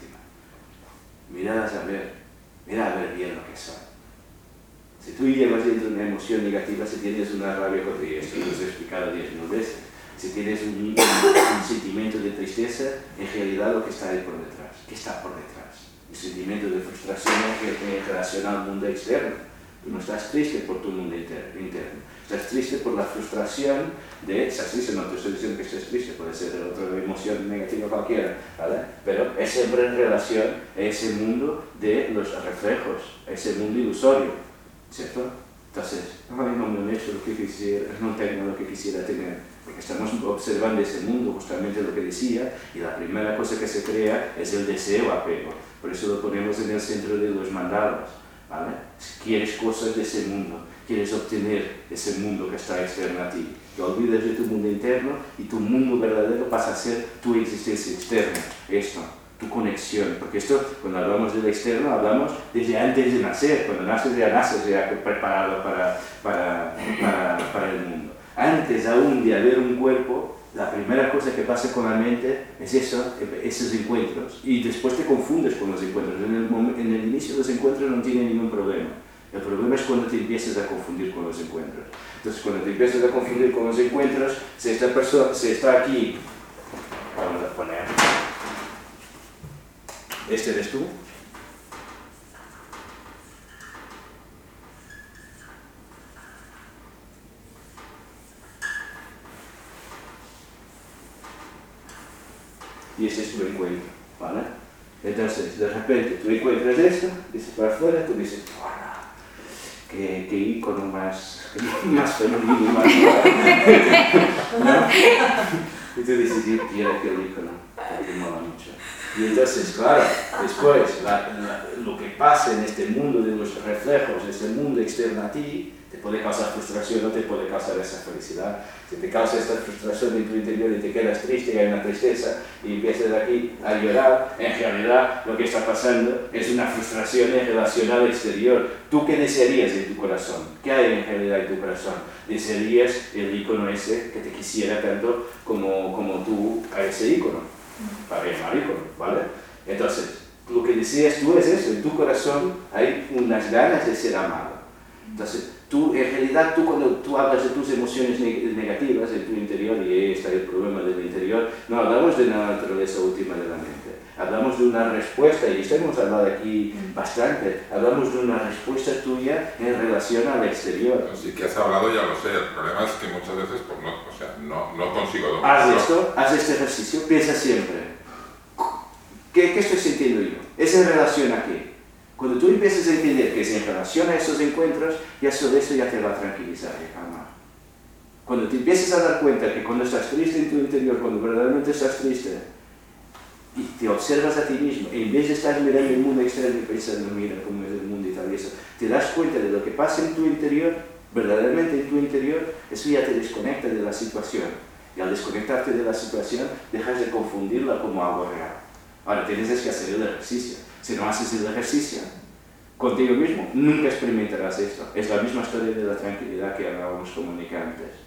Míralas a ver, mira a ver bien lo que son. Si tú llevas dentro una emoción negativa, si tienes una rabia contra esto, lo he explicado diez mil veces, si tienes un, un, un sentimiento de tristeza, en realidad lo que está ahí por detrás, ¿qué está por detrás? El sentimiento de frustración en relación al mundo externo. Tú no estás triste por tu mundo interno, estás triste por la frustración de, estás triste, no te estoy diciendo que estés triste, puede ser otra emoción negativa cualquiera, ¿vale? Pero es siempre en relación a ese mundo de los reflejos, ese mundo ilusorio, ¿cierto? Entonces, ay, no me he hecho lo que quisiera, no tengo lo que quisiera tener, porque estamos observando ese mundo, justamente lo que decía, y la primera cosa que se crea es el deseo apego, por eso lo ponemos en el centro de los mandalas. ¿Vale? Quieres cosas de ese mundo, quieres obtener ese mundo que está externo a ti. Te olvidas de tu mundo interno y tu mundo verdadero pasa a ser tu existencia externa. Esto, tu conexión. Porque esto, cuando hablamos del externo, hablamos desde antes de nacer. Cuando naces ya naces ya preparado para, para, para, para el mundo. Antes aún de haber un cuerpo, la primera cosa que pasa con la mente es eso, esos encuentros, y después te confundes con los encuentros. En el, momento, en el inicio los encuentros no tienen ningún problema. El problema es cuando te empiezas a confundir con los encuentros. Entonces, cuando te empiezas a confundir con los encuentros, si esta persona, si está aquí, vamos a poner, ¿este eres tú? Y ese es tu encuentro, ¿vale? Entonces, de repente, tú encuentras esto, dices para afuera, tú dices, ¡wow! ¡Qué, qué ícono más, más femenino, más ¿no? Y tú dices, yo quiero aquel ícono, porque mola mucho. Y entonces, claro, después, la, la, lo que pasa en este mundo de los reflejos, este mundo externo a ti, te puede causar frustración, no te puede causar esa felicidad. Si te causa esta frustración en tu interior y te quedas triste y hay una tristeza y empiezas aquí a llorar, en realidad lo que está pasando es una frustración en relación al exterior. ¿Tú qué desearías en tu corazón? ¿Qué hay en realidad en tu corazón? ¿Desearías el ícono ese que te quisiera tanto como, como tú a ese ícono? Para llamar ícono, ¿vale? Entonces, lo que deseas tú es eso, en tu corazón hay unas ganas de ser amado. Entonces, tú, en realidad, tú cuando tú hablas de tus emociones negativas en tu interior, y ahí está el problema del interior, no hablamos de la naturaleza última de la mente, hablamos de una respuesta, y esto hemos hablado aquí bastante, hablamos de una respuesta tuya en relación al exterior. Sí que has hablado, ya lo sé, el problema es que muchas veces pues no, o sea, no, no consigo Haz dominarlo. esto, haz este ejercicio, piensa siempre, ¿qué, qué estoy sintiendo yo? ¿Es en relación a qué? Cuando tú empiezas a entender que es en relación a esos encuentros, ya solo eso ya te va a tranquilizar y calmar. Cuando te empiezas a dar cuenta que cuando estás triste en tu interior, cuando verdaderamente estás triste, y te observas a ti mismo, en vez de estar mirando el mundo externo y pensando, mira cómo es el mundo y tal y eso, te das cuenta de lo que pasa en tu interior, verdaderamente en tu interior, eso ya te desconecta de la situación. Y al desconectarte de la situación, dejas de confundirla como algo real. Ahora tienes que hacer el ejercicio. Si no haces el ejercicio contigo mismo, nunca experimentarás esto. Es la misma historia de la tranquilidad que hablábamos como antes.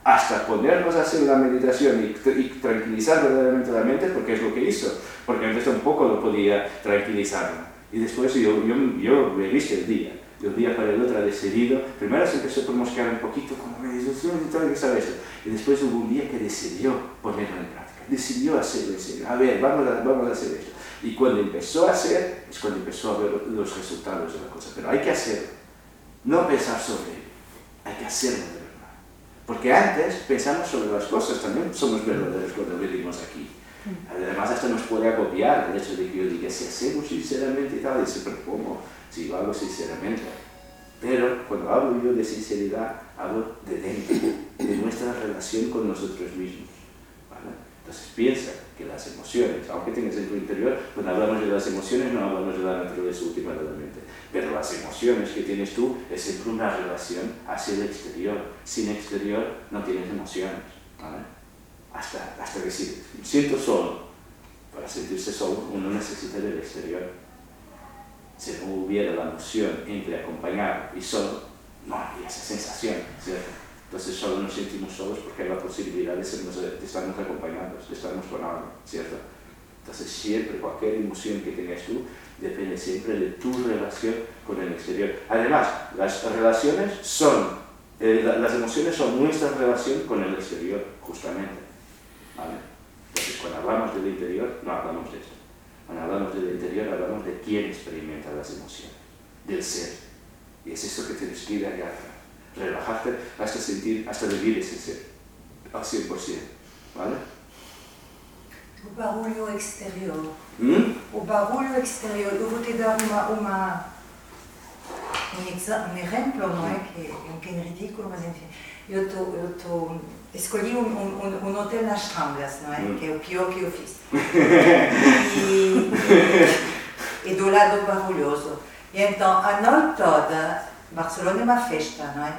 hasta ponernos a hacer la meditación y, y tranquilizar verdaderamente la mente, porque es lo que hizo, porque antes tampoco lo podía tranquilizar. Y después yo, yo, yo he visto el día, de un día para el otro ha decidido, primero se empezó por mosquear un poquito con la meditación y todo, eso, y después hubo un día que decidió ponerlo en práctica, decidió hacerlo en serio, a ver, vamos a, vamos a hacer esto. Y cuando empezó a hacer, es cuando empezó a ver los resultados de la cosa, pero hay que hacerlo, no pensar sobre ello, hay que hacerlo de verdad. Porque antes pensamos sobre las cosas, también somos verdaderos cuando venimos aquí. Además, hasta nos puede agobiar el hecho de que yo diga, si hacemos sinceramente y tal, y se ¿cómo? Si lo hago sinceramente. Pero cuando hablo yo de sinceridad, hablo de dentro, de nuestra relación con nosotros mismos. ¿Vale? Entonces piensa que las emociones, aunque tengas en tu interior, cuando hablamos de las emociones no hablamos de la naturaleza última de la mente, pero las emociones que tienes tú es siempre una relación hacia el exterior. Sin exterior no tienes emociones. ¿Vale? Hasta, hasta decir, me siento solo. Para sentirse solo uno necesita del exterior. Si no hubiera la emoción entre acompañado y solo, no habría esa sensación, ¿cierto? Entonces solo nos sentimos solos porque hay la posibilidad de, sernos, de estarnos acompañados, de estarnos con algo, ¿cierto? Entonces siempre, cualquier emoción que tengas tú, depende siempre de tu relación con el exterior. Además, las relaciones son, eh, las emociones son nuestra relación con el exterior, justamente. ¿Vale? Entonces cuando hablamos del interior, no hablamos de esto. Cuando hablamos del interior, hablamos de quién experimenta las emociones, del ser. Y es eso que tienes que ir allá atrás. Relajarte hasta sentir, hasta vivir ese ser, al cien por ciento. ¿Vale? O barulho exterior. ¿Mm? O barulho exterior. Eu vou te dar uma, uma, um, exa um exemplo, não é? Que é um pouquinho ridículo, mas enfim. Eu tô, eu tô, escolhi um, um, um hotel nas Ramblas, não é? Hum. Que é o pior que eu fiz. E, e do lado barulhoso. E então, a noite toda, Barcelona é uma festa, não é?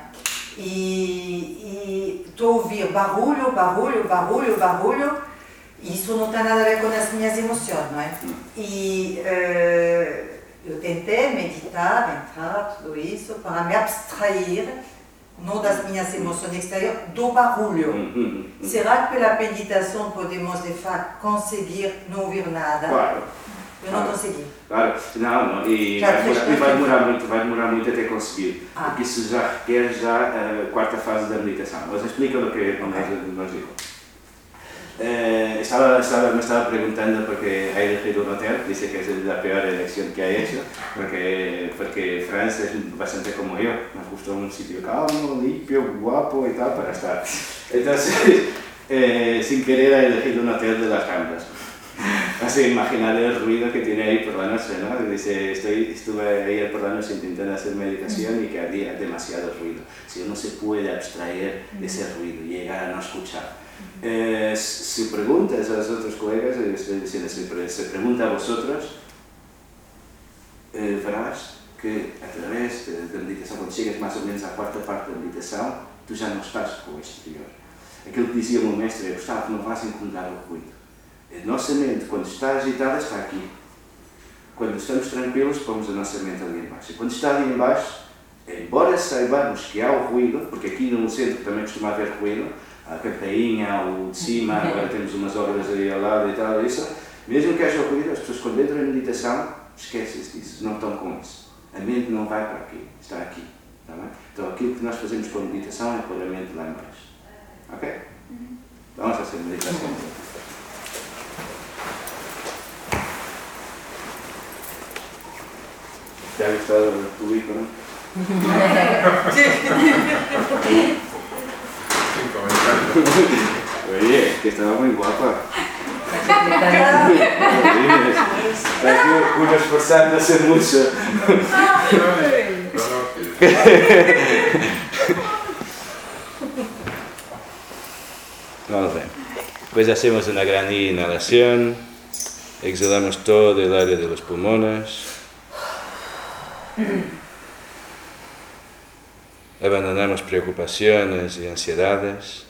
E estou a ouvir barulho, barulho, barulho, barulho, e isso não tem nada a ver com as minhas emoções, não é? E uh, eu tentei meditar, entrar, tudo isso, para me abstrair, não das minhas emoções exteriores, do barulho. Será que pela meditação podemos, de facto, conseguir não ouvir nada? Claro. Eu não consegui. Claro, não, não. E, Já vai, fez demorar, e vai, bastante. demorar muito, vai demorar muito até conseguir, Ah. porque isso já requer já a quarta fase da meditação. Mas explica o que nos, nos dijo. Eh, estaba, estaba, me estaba preguntando porque ha elegido un hotel, dice que es la peor elección que ha hecho, porque, porque Francia es bastante como yo, nos gustó un sitio calmo, limpio, guapo y tal para estar. Entonces, eh, sin querer ha elegido un hotel de las Ramblas. Así, imaginar el ruido que tiene ahí por la noche, ¿no? Dice, estoy, estuve ahí por la noche intentando hacer meditación y que había demasiado ruido. Si uno se puede abstraer de ese ruido y llegar a no escuchar. Eh, si preguntas a los otros colegas, estoy diciendo, si se pregunta a vosotros, eh, verás que a través de, de meditación, cuando llegues más o menos a la cuarta parte de meditación, tú ya no estás con el exterior. Aquilo que dizia o meu mestre é, Gustavo, não vais encontrar o ruído. A nossa mente, quando está agitada, está aqui. Quando estamos tranquilos, pomos a nossa mente ali embaixo. E quando está ali embaixo, embora saibamos que há o ruído, porque aqui no centro também costuma haver ruído, a campainha, o de cima, agora temos umas obras aí ao lado e tal, isso, mesmo que haja o ruído, as pessoas quando entram em meditação, esquecem-se disso, não estão com isso. A mente não vai para aqui, está aqui. Tá bem? Então aquilo que nós fazemos com a meditação é pôr a mente lá embaixo. Ok? Vamos fazer meditação. ¿Te ha gustado tu ícono? Oye, que estaba muy guapa. Está uno esforzándose mucho. Vamos bien. Pues hacemos una gran inhalación, exhalamos todo el aire de los pulmones, abandonamos preocupaciones y ansiedades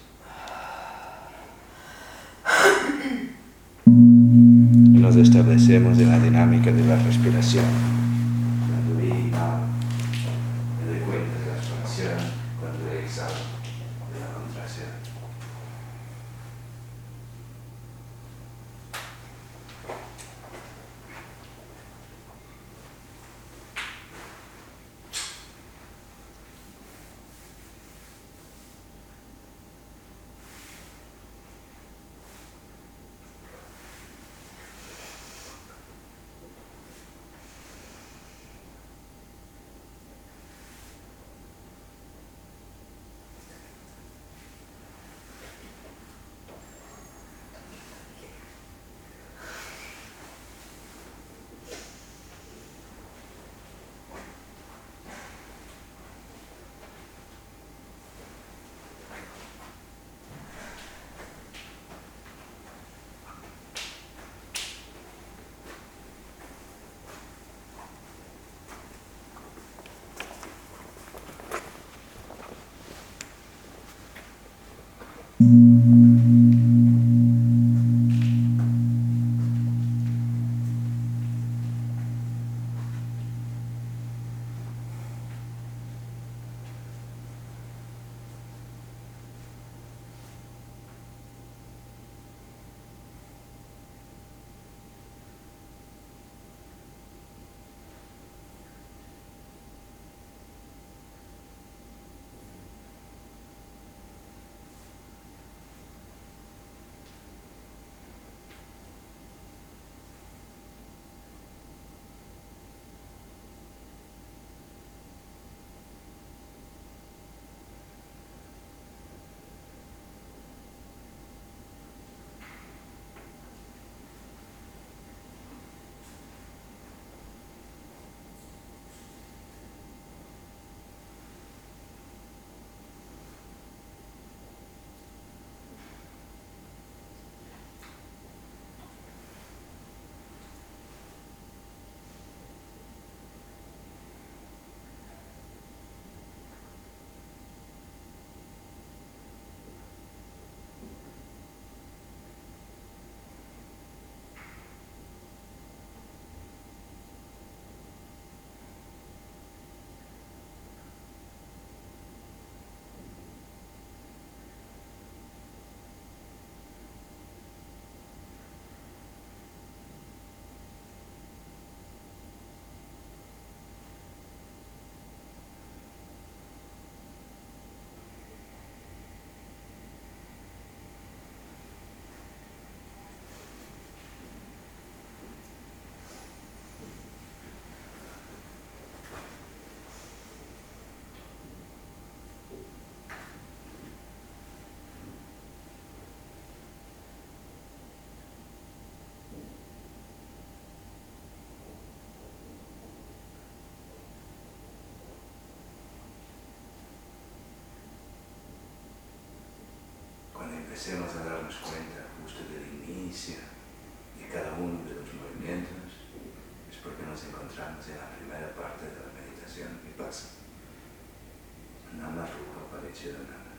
y nos establecemos en la dinámica de la respiración. Cuando inhalo, me doy cuenta de la expansión, cuando exhalo, de la contracción. Empecemos a darnos cuenta justo del inicio de cada uno de los movimientos, es porque nos encontramos en la primera parte de la meditación y pasa. Nada rupa parecido a nada.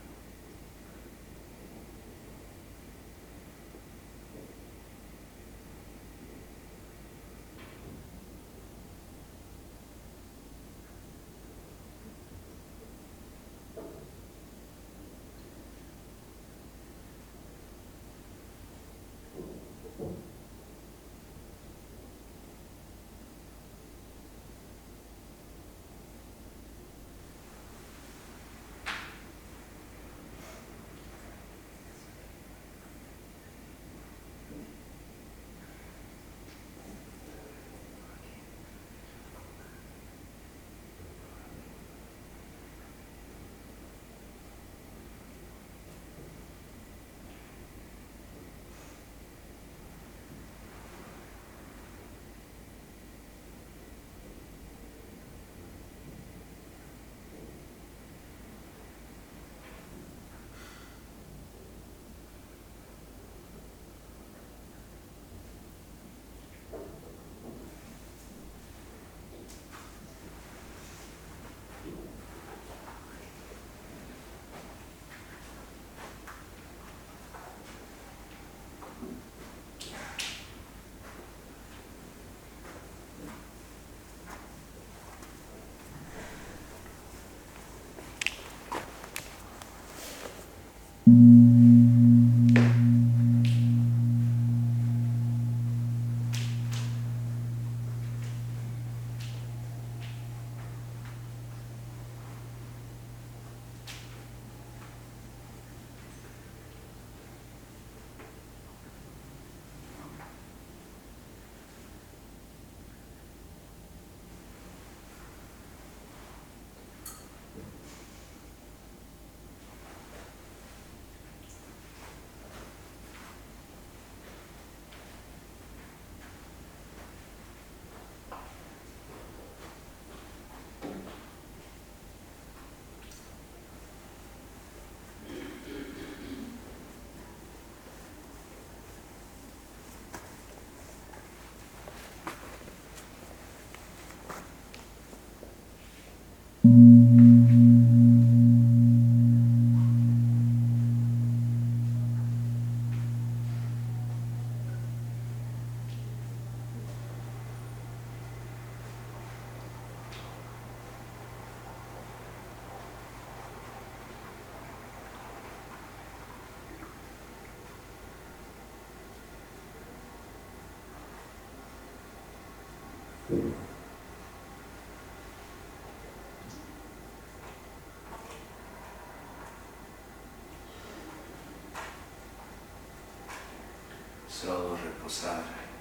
Solo reposar.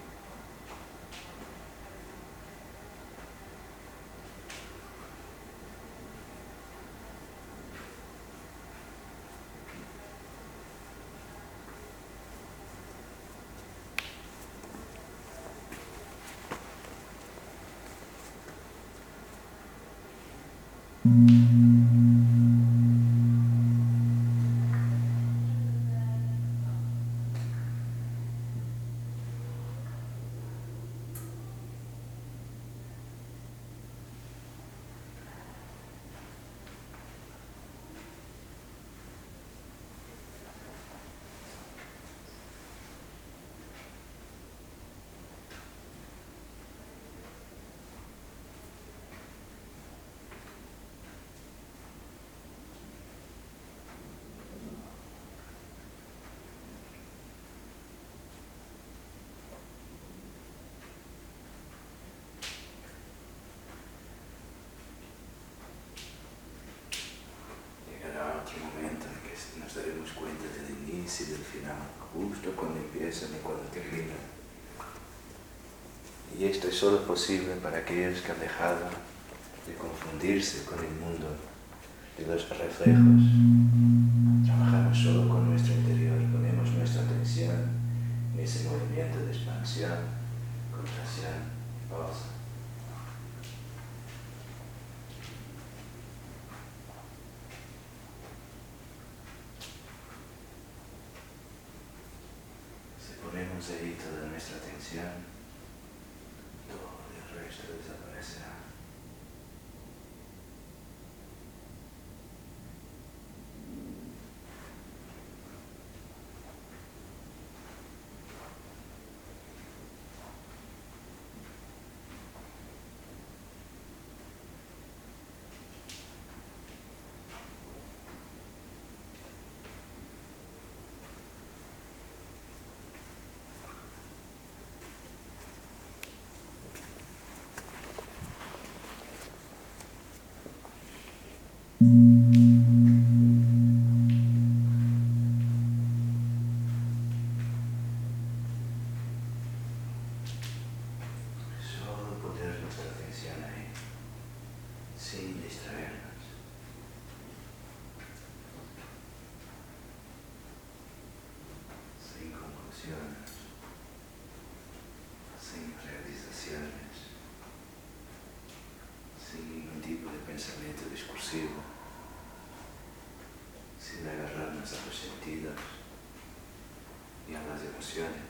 Nos daremos cuenta del inicio y del final, justo cuando empiezan y cuando terminan. Y esto es solo posible para aquellos que han dejado de confundirse con el mundo de los reflejos. Trabajamos solo con nuestro interior, ponemos nuestra atención en ese movimiento de expansión, contracción y pausa. Ponemos ahí toda nuestra atención, todo el resto desaparecerá. Solo poner nuestra atención ahí, sin distraernos. Sin conclusiones, sin realizaciones, sin ningún tipo de pensamiento discursivo, sin agarrarnos a los sentidos y a las emociones.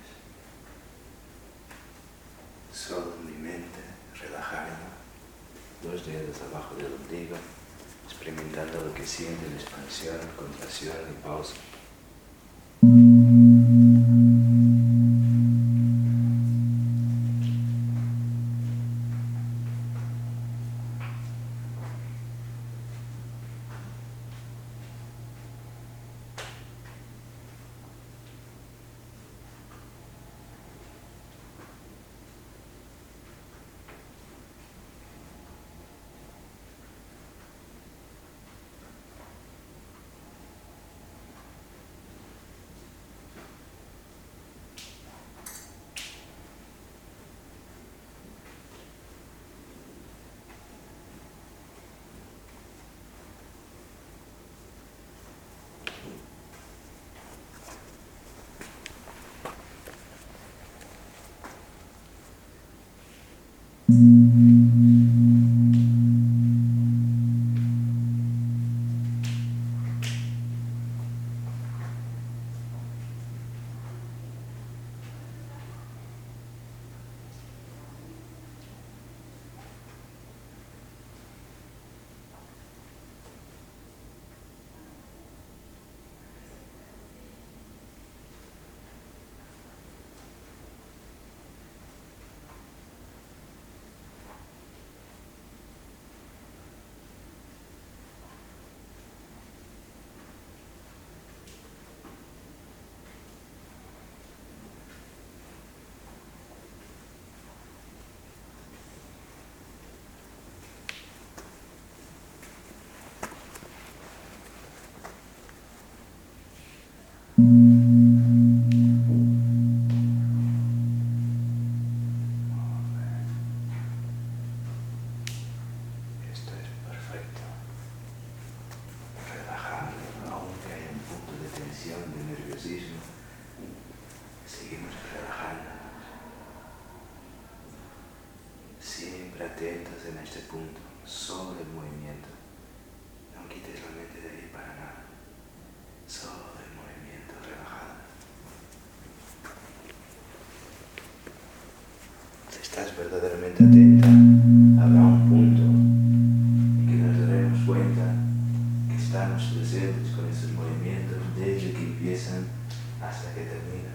Solo mi mente relajada, dos dedos abajo del ombligo, experimentando lo que siente la expansión, contracción y pausa. tensión, de nerviosismo. Seguimos relajándonos, siempre atentos en este punto, solo el movimiento. No quites la mente de ahí para nada, solo el movimiento relajado. Si estás verdaderamente atenta, habrá un punto en que nos daremos cuenta que estamos presentes con esos movimientos desde que empiezan hasta que terminan.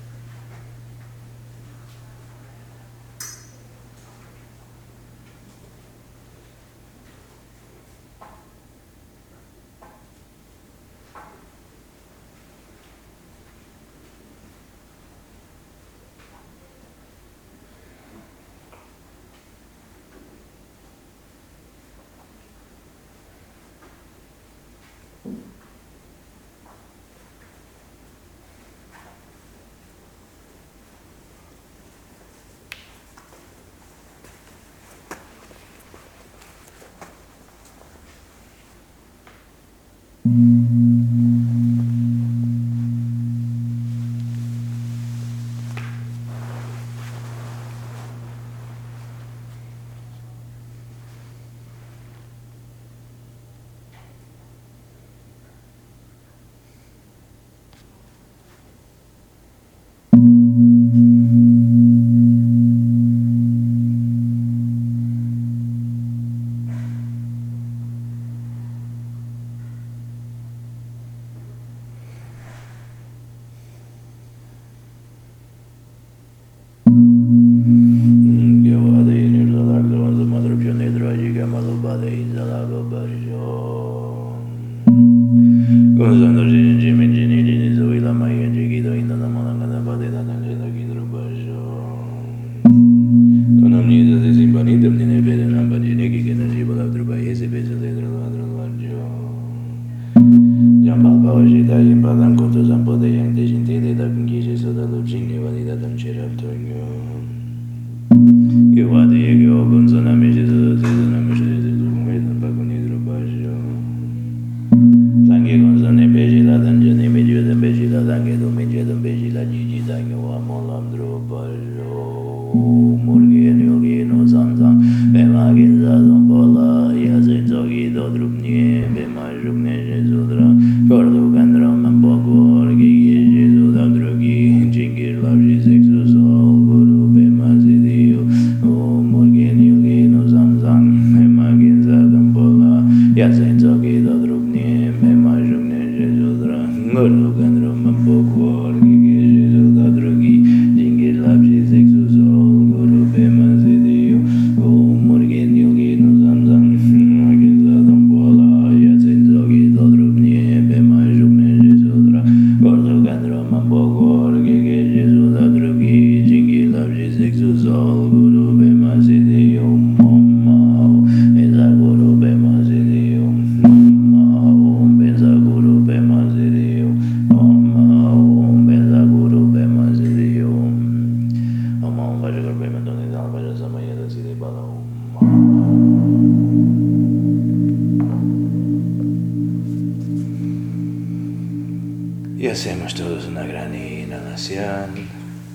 Y hacemos todos una gran inhalación.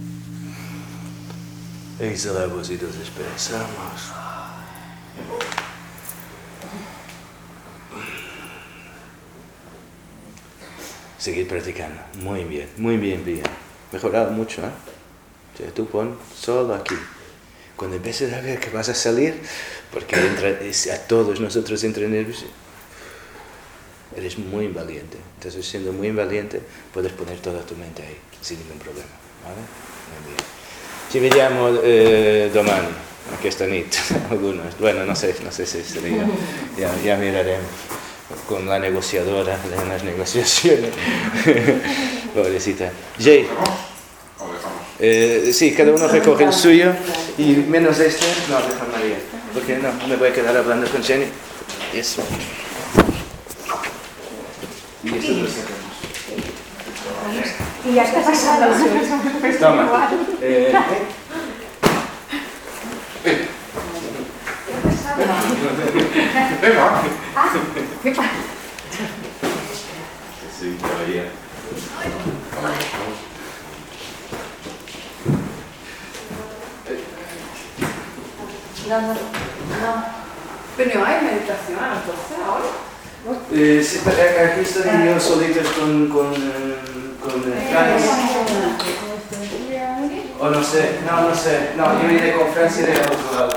Exhalamos y nos expresamos. Seguir practicando. Muy bien, muy bien, bien. Mejorado mucho, ¿eh? O sea, tú pon solo aquí. Cuando empieces a ver que vas a salir, porque entra, a todos nosotros entra nervios, eres muy valiente. Entonces, siendo muy valiente, puedes poner toda tu mente ahí, sin ningún problema. ¿Vale? Muy bien. Ci vediamo eh, domani, a questa nit, algunos. Bueno, no sé, no sé si sería. Ya, ya miraremos con la negociadora en las negociaciones. Pobrecita. Jay. Eh, sí, cada uno recoge el suyo y menos este, no, deja María, porque no, me voy a quedar hablando con Jenny. Y eso. Y eso lo sacamos. Y ya está pasado. Toma. Eh, ¡Eh! ¡Eva! Ah, ¿qué pasa? sí, caballero. No, no, no. Pero no hay meditación a las doce ahora. Eh, sí, aquí estoy yo solitos con, con, con Francis. O no sé, no, no sé. No, yo iré con Francis y iré al otro lado.